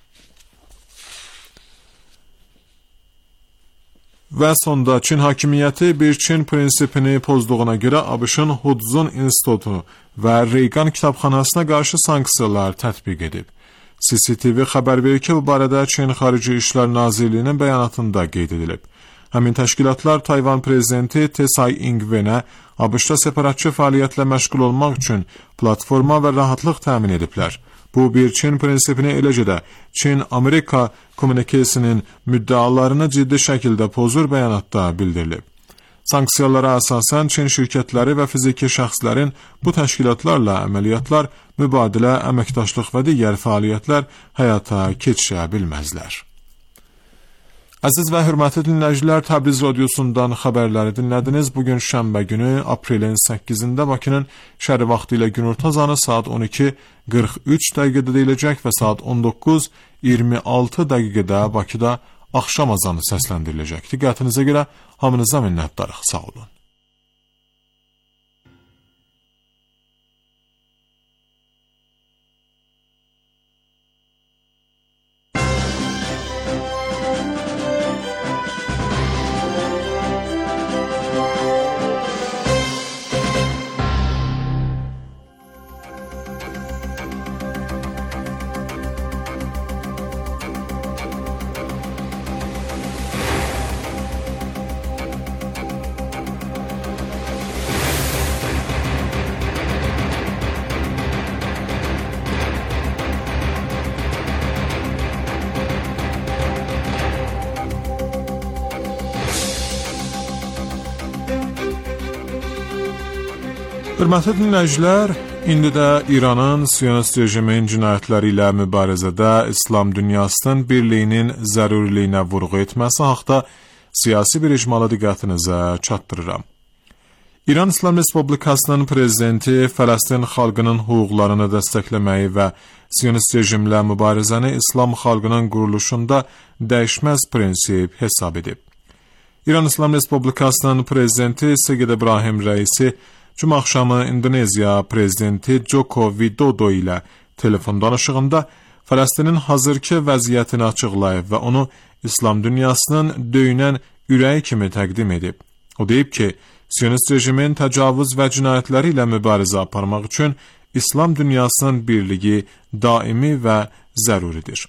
Və sonda Çin hakimiyyəti bir Çin prinsipini pozduğuna görə ABŞ-ın Hudson İnstitutu və Reagan kitabxanasına qarşı sanksiyalar tətbiq edib. CCTV xəbər verir ki, bu barədə Çin Xarici İşlər Nazirliyinin bəyanatında qeyd edilib. Həmin təşkilatlar Tayvan prezidenti Tsai Ing-wenə ABŞ-da separatçı fəaliyyətlə məşğul olmaq üçün platforma və rahatlıq təmin ediblər. Bu bir Çin prinsipini, eləcə də Çin-Amerika kommunikasiyasının müddəalarını ciddi şəkildə pozur bəyanatda bildirilib. Sanksiyalara əsasən Çin şirkətləri və fiziki şəxslərin bu təşkilatlarla əməliyyatlar, mübadilə, əməkdaşlıq və digər fəaliyyətlər həyata keçirə bilməzlər. Əziz və hörmətli dinləyicilər, Təbriz radiosundan xəbərləri dinlədiniz. Bugün şənbə günü, aprelin 8-də Bakının şəhəri vaxtı ilə günorta azanı saat 12:43 dəqiqədə deyiləcək və saat 19:26 dəqiqədə Bakıda axşam azanı səsləndiriləcək. Diqqətinizə görə hamınıza minnətdarıq. Sağ olun. Hörmətli dinləyicilər, indi də İranın Siyonist rejimin cinayətləri ilə mübarizədə İslam dünyasının birliyinin zəruriliyinə vurğu etməsi haqda siyasi bir icmalı diqqətinizə çatdırıram. İran İslam Respublikasının prezidenti Fələstin xalqının hüquqlarını dəstəkləməyi və Siyonist rejimlə mübarizəni İslam xalqının quruluşunda dəyişməz prinsip hesab edib. İran İslam Respublikasının prezidenti Segid İbrahim Rəisi Cuma axşamı İndoneziya prezidenti Joko Widodo ilə telefon danışığında Fələstinin hazırki vəziyyətini açıqlayıb və onu İslam dünyasının döyünən ürəyi kimi təqdim edib. O deyib ki, Siyonist rejimin təcavüz və cinayətləri ilə mübarizə aparmaq üçün İslam dünyasının birliyi daimi və zəruridir.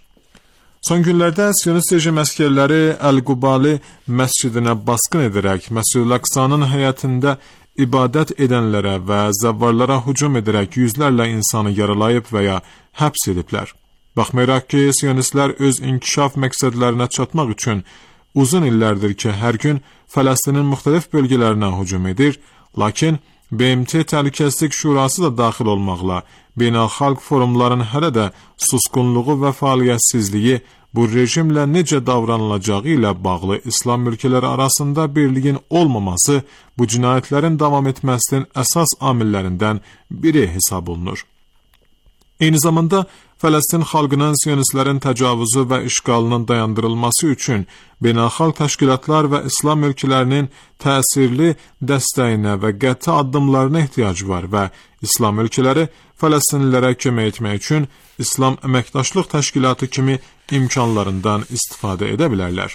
Son günlərdə Siyonist rejim əskərləri Əl-Qubali məscidinə basqın edərək Məscid-ül Əqsanın həyətində ibadət edənlərə və zəvvarlara hücum edərək yüzlərlə insanı yaralayıb və ya həbs ediblər. Baxmayaraq ki, Siyonistlər öz inkişaf məqsədlərinə çatmaq üçün uzun illərdir ki, hər gün Fələstinin müxtəlif bölgələrinə hücum edir, lakin BMT Təhlükəsizlik Şurası da daxil olmaqla beynəlxalq forumların hələ də susqunluğu və fəaliyyətsizliyi bu rejimlə necə davranılacağı ilə bağlı İslam ölkələri arasında birliyin olmaması bu cinayətlərin davam etməsinin əsas amillərindən biri hesab olunur. Eyni zamanda Fələstin xalqının Siyonistlərin təcavüzü və işğalının dayandırılması üçün beynəlxalq təşkilatlar və İslam ölkələrinin təsirli dəstəyinə və qəti addımlarına ehtiyac var və İslam ölkələri Fələstinlilərə kömək etmək üçün İslam Əməkdaşlıq Təşkilatı kimi imkanlarından istifadə edə bilərlər.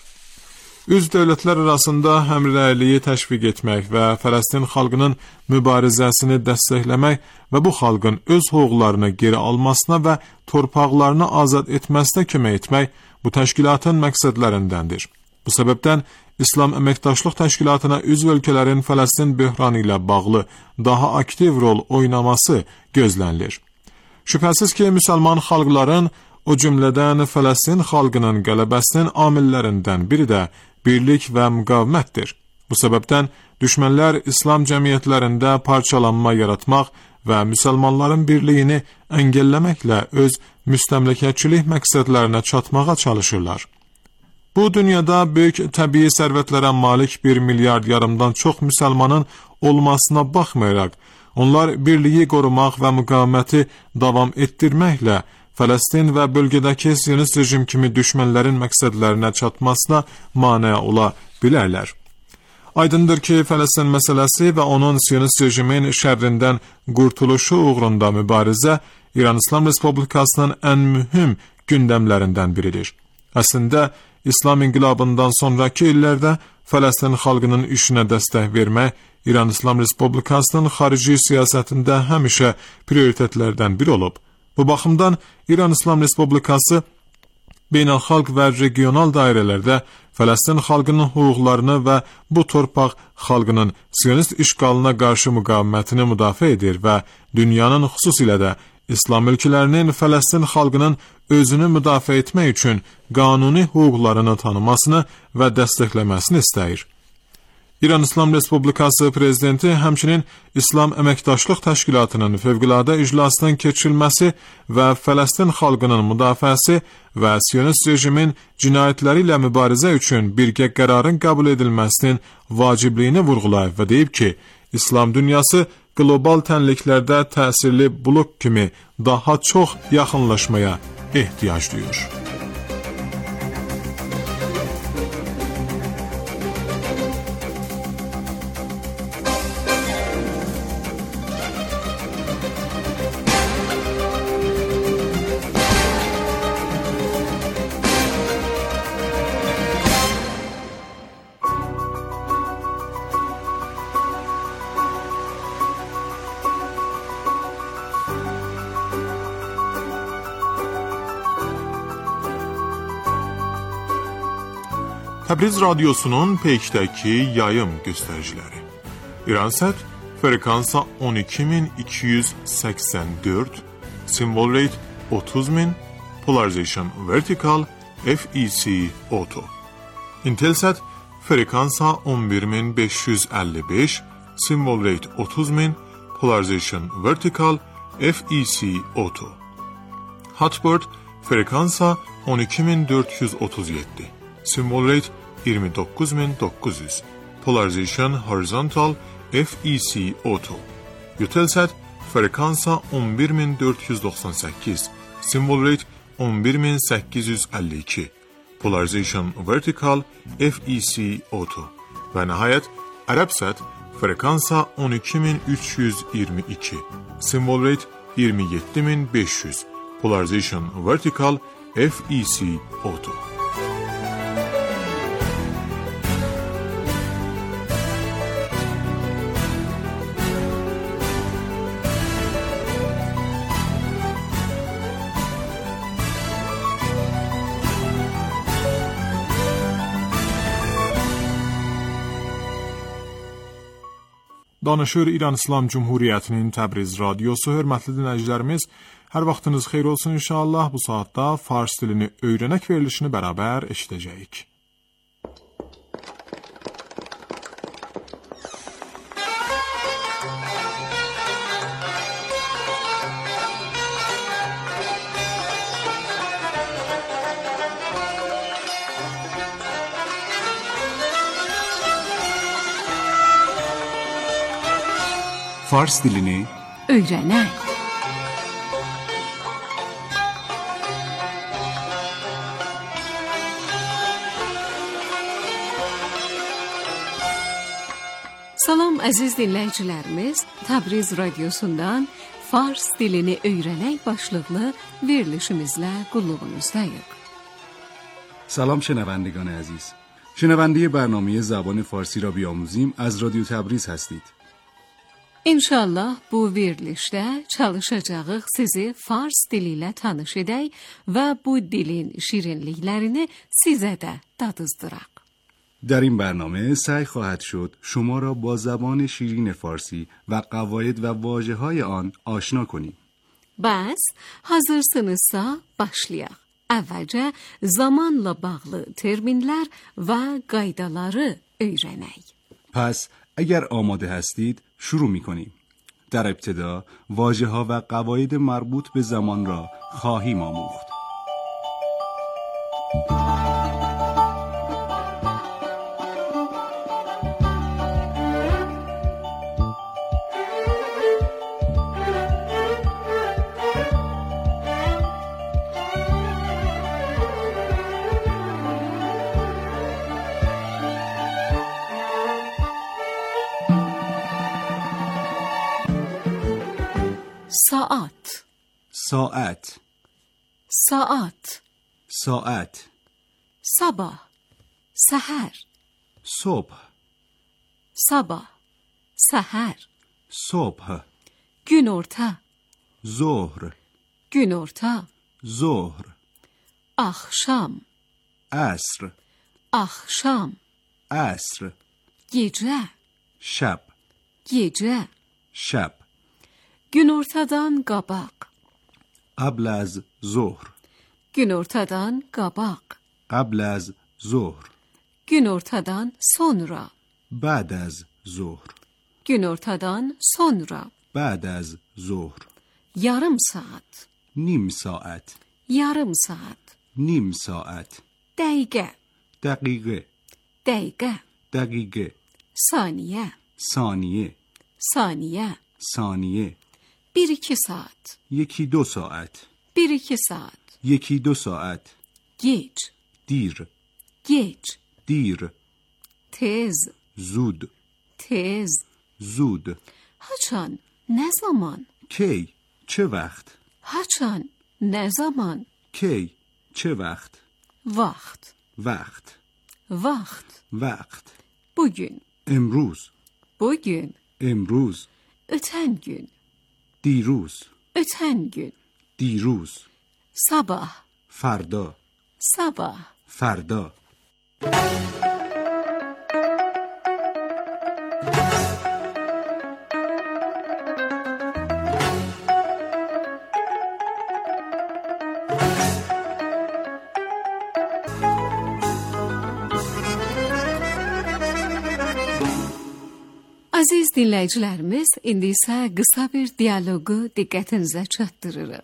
Üz dövlətlər arasında həmrəyliyi təşviq etmək və Fələstin xalqının mübarizəsini dəstəkləmək və bu xalqın öz hüquqlarını geri almasına və torpaqlarını azad etməsinə kömək etmək bu təşkilatın məqsədlərindəndir. Bu səbəbdən İslam Əməkdaşlıq Təşkilatına üzv ölkələrin Fələstin böhranı ilə bağlı daha aktiv rol oynaması gözlənilir. Şübhəsiz ki, müsəlman xalqların, o cümlədən Fələstin xalqının qələbəsinin amillərindən biri də birlik və müqavimətdir. Bu səbəbdən düşmənlər İslam cəmiyyətlərində parçalanma yaratmaq və müsəlmanların birliyini əngəlləməklə öz müstəmləkəçilik məqsədlərinə çatmağa çalışırlar. Bu dünyada böyük təbii sərvətlərə malik 1,5 milyard çox müsəlmanın olmasına baxmayaraq, onlar birliyi qorumaq və müqaviməti davam etdirməklə Fələstin və bölgədəki Siyonist rejim kimi düşmənlərin məqsədlərinə çatmasına mane ola bilərlər. Aydındır ki, Fələstin məsələsi və onun Siyonist rejimin şərrindən qurtuluşu uğrunda mübarizə İran İslam Respublikasının ən mühüm gündəmlərindən biridir. Əslində, İslam inqilabından sonraki illərdə Fələstin xalqının işinə dəstək vermək İran İslam Respublikasının xarici siyasətində həmişə prioritetlərdən biri olub. Bu baxımdan İran İslam Respublikası beynəlxalq və regional dairələrdə Fələstin xalqının hüquqlarını və bu torpaq xalqının Siyonist işğalına qarşı müqavimətini müdafiə edir və dünyanın xüsusilə də İslam ölkələrinin Fələstin xalqının özünü müdafiə etmək üçün qanuni hüquqlarını tanımasını və dəstəkləməsini istəyir. İran İslam Respublikası prezidenti həmçinin İslam Əməkdaşlıq Təşkilatının fövqəladə iclasının keçirilməsi və Fələstin xalqının müdafiəsi və Siyonist rejimin cinayətləri ilə mübarizə üçün birgə qərarın qəbul edilməsinin vacibliyini vurğulayıb və deyib ki, İslam dünyası qlobal tənliklərdə təsirli blok kimi daha çox yaxınlaşmaya ehtiyac duyur. Təbriz Radyosu'nun peykdəki yayım göstəriciləri. İransat frekansa 12284, symbol rate 30000, polarization vertical, FEC auto. Intelsat frekansa 11555, symbol rate 30000, polarization vertical, FEC auto. Hotbird frekansa 12437, symbol rate 29900, polarization horizontal, FEC auto. Eutelsat frekansa 11498, symbol rate 11852, polarization vertical, FEC auto. Və nəhayət Arabsat frekansa 12322, symbol rate 27500, polarization vertical, FEC auto. Danışır İran İslam Cumhuriyyətinin Təbriz Radyosu. Hörmətli dinləyicilərimiz, hər vaxtınız xeyir olsun inşallah. Bu saatda Fars dilini öyrənək verilişini bərabər eşidəcəyik. Fars dilini öğrenək. Salam əziz dinləyicilərimiz, Təbriz radiosundan Fars dilini öyrənək başlıqlı verilişimizlə qulluğunuzdayıq. سلام شنوندگان عزیز. شنونده برنامه زبان فارسی را بیاموزیم از رادیو تبریز هستید. İnşallah bu verilişdə çalışacağıq sizi Fars dili ilə tanış edək və bu dilin şirinliklərini sizə də dadızdıraq. در این برنامه سعی خواهد شد شما را با زبان شیرین فارسی و قواعد و واژه‌های آن آشنا کنیم. Bəs hazırsınızsa başlayaq. Əvvəlcə zamanla bağlı terminlər və qaydaları öyrənək. پس اگر آماده هستید شروع می‌کنیم. در ابتدا واژه‌ها و قواعد مربوط به زمان را خواهیم آموخت. ساعت ساعت ساعت ساعت sabah سحر صبح sabah سحر صبح günorta ظهر günorta ظهر akşam عصر akşam عصر gece شب gece شب günortadan qabaq قبل از ظهر günortadan qabaq قبل از ظهر günortadan sonra بعد از ظهر günortadan sonra بعد از ظهر yarım saat نیم ساعت yarım saat نیم ساعت dəqiqə دقیقه dəqiqə دقیقه saniyə ثانیه saniyə ثانیه 1-2 saat یکی دو ساعت 1-2 saat یکی دو ساعت gec دیر gec دیر tez زود tez زود haçan nə zaman کی چه وقت haçan nə zaman کی چه وقت vaxt وقت vaxt وقت bugün امروز bugün امروز ötən gün دیروز ötən gün دیروز sabah فردا sabah فردا Aziz dinləyicilərimiz, indi isə qısa bir dialoqu diqqətinizə çatdırırıq.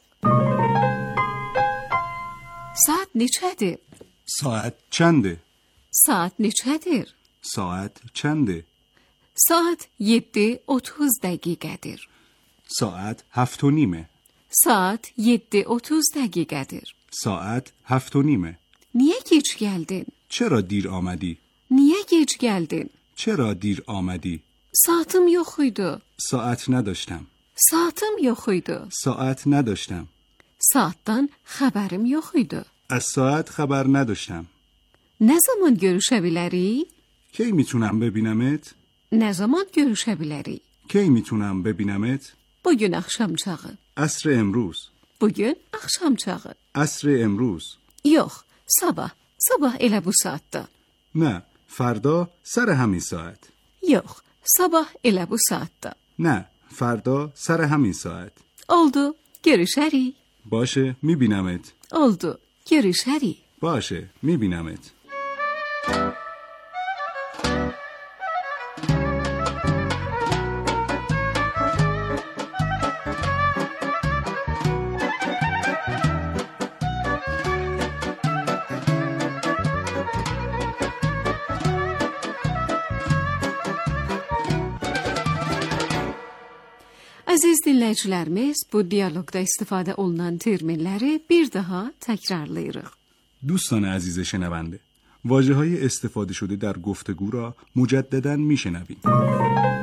Saat neçədir? ساعت چنده Saat neçədir? ساعت چنده Saat 7:30 dəqiqədir. ساعت 7:30 Saat 7:30 dəqiqədir. ساعت 7:30 Niyə gec gəldin? چرا دیر آمدی Niyə gec gəldin? چرا دیر آمدی Saatım yox idi. ساعت نداشتم Saatım yox idi. ساعت نداشتم Saatdan xəbərim yox idi. از ساعت خبر نداشتم Nə zaman görüşə bilərik? کی میتونم ببینمت Nə zaman görüşə bilərik? کی میتونم ببینمت Bu gün axşam çağı. عصر امروز Bu gün axşam çağı. عصر امروز Yox, sabah. Sabah elə bu saatda. نه فردا سر همین ساعت Yox, sabah elə bu saatda. نه فردا سر همین ساعت Oldu, görüşərik. باشه میبینمت Oldu, görüşərik. باشه میبینمت Əziz dinləyicilərimiz, bu dialoqda istifadə olunan terminləri bir daha təkrarlayırıq. دوستان عزیز شنونده واژه‌های استفاده شده در گفتگو را مجدداً میشنویم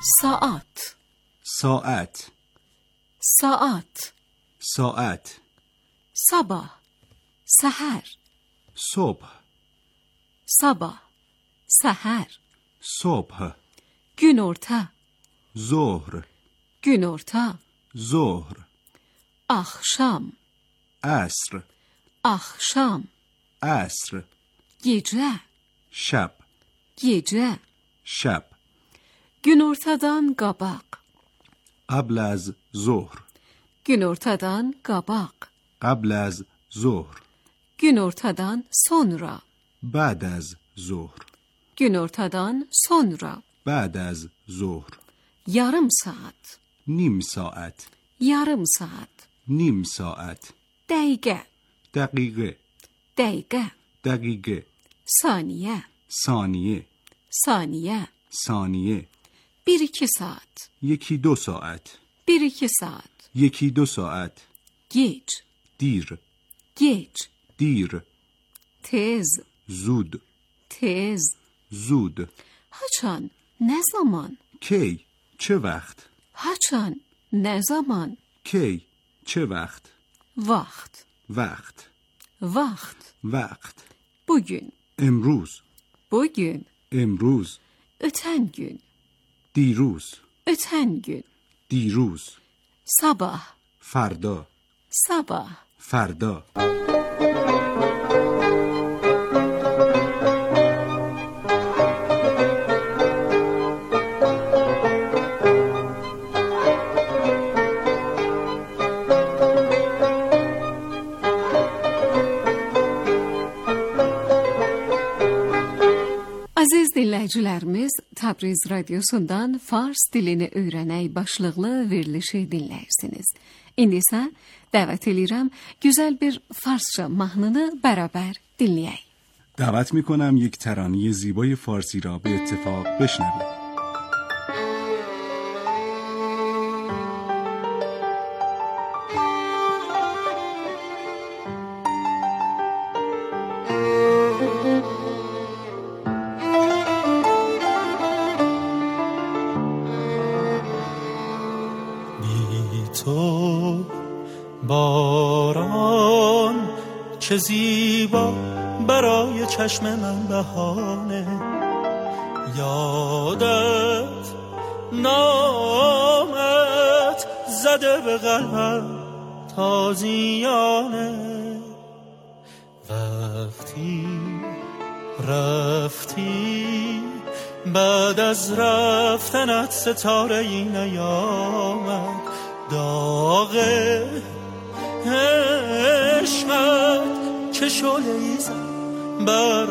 ساعت ساعت ساعت ساعت صباح سحر صبح صباح سحر صبح gün orta ظهر gün orta ظهر akşam عصر akşam عصر gece شب gece شب gün ortadan qabaq قبل از ظهر gün ortadan qabaq قبل از ظهر gün ortadan sonra بعد از ظهر gün ortadan sonra بعد از ظهر yarım saat نیم ساعت yarım saat نیم ساعت dəqiqə دقیقه dəqiqə دقیقه saniyə ثانیه saniyə ثانیه 1-2 saat یکی دو ساعت 1-2 saat یکی دو ساعت gec دیر gec دیر tez زود tez زود haçan nə zaman کی چه وقت haçan nə zaman کی چه وقت vaxt وقت vaxt وقت bugün امروز bugün امروز ötən gün دیروز ötən gün دیروز sabah فردا sabah فردا Aziz dinləyicilərimiz, Təbriz radiosundan Fars dilini öyrənək başlıqlı verilişi dinləyirsiniz. İndi isə dəvət edirəm güzel bir Farsça mahnını bərabər dinləyək. دعوت میکنم یک ترانه زیبای فارسی را به اتفاق بشنوید. تو باران چه زیبا برای چشم من بهانه، یادت نامت زده به قلبم تازیانه. وقتی رفتی بعد از رفتنت ستاره ای نیامد، داغ عشقت چه شعله‌ای زد بر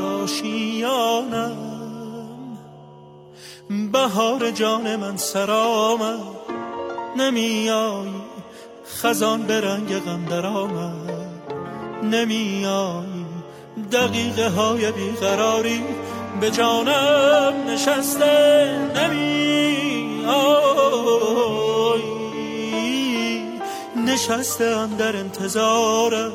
آشیانم. بهار جان من سرآمد، نمیایی خزان به رنگ غم درآمد، نمیایی دقیقه های بیقراری به جانم نشسته، نمیایی نشستم در انتظارت،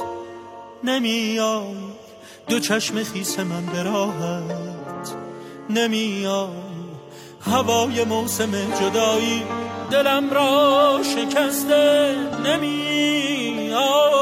نمیای دو چشم خیس من به راحت، نمیای هوای موسم جدایی دلم را شکسته، نمیای